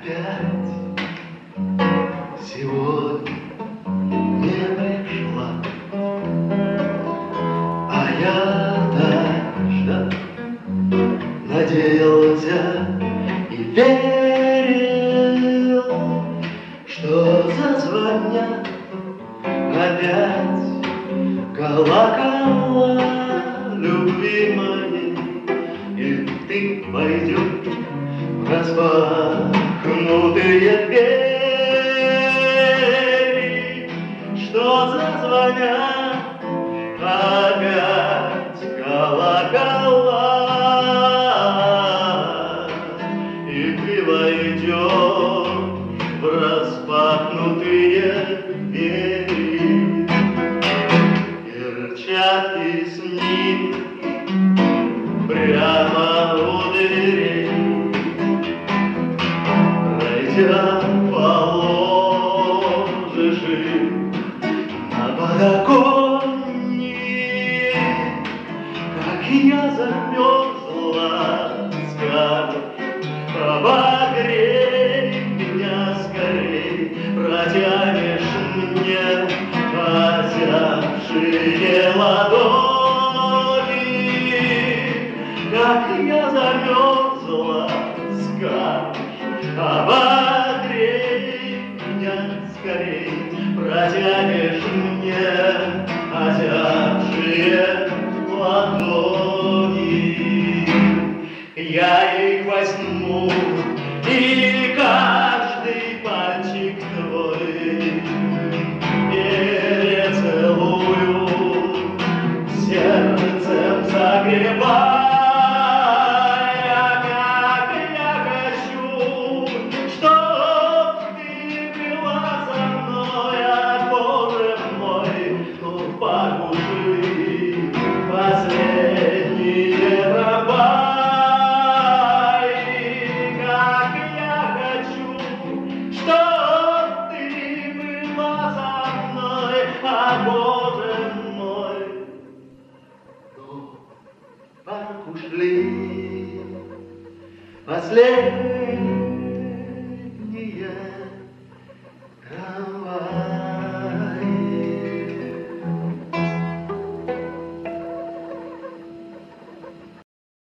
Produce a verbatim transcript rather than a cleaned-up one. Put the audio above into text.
опять сегодня не пришла, а я-то ждал, надеялся и верил, что зазвонят опять колокола любви моей, и ты пойдешь в распахнутые двери, что зазвонят опять колокола, и ты войдешь в распахнутые двери. Перчатки снимешь прямо у дверей, пройдя положишь их на подоконник. Как я замерзла, скажешь, обогрей меня скорей, протянешь мне озябшие ладони. Как я замерзла, скажешь, обогрей меня скорей, протянешь мне озябшие ладони. Я их возьму, и каждый пальчик твой перецелую, сердцем согревая, как я хочу, чтоб ты была со мной, а Боже мой, ну покушай последние трамваи. Как я хочу, чтоб ты была со мной, а Боже мой, ну покушай последние